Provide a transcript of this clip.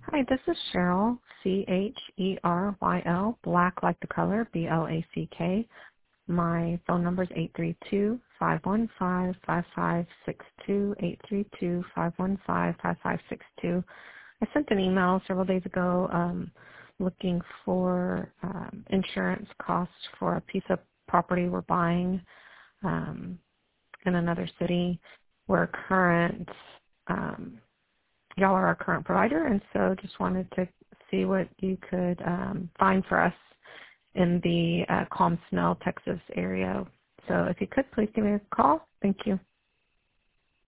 Hi, this is Cheryl, Cheryl, black like the color, Black. My phone number is 832-515-5562, 832-515-5562. I sent an email several days ago looking for insurance costs for a piece of property we're buying in another city. We're current y'all are our current provider, and so just wanted to see what you could find for us in the Calm Snell, Texas area. So if you could, please give me a call. Thank you.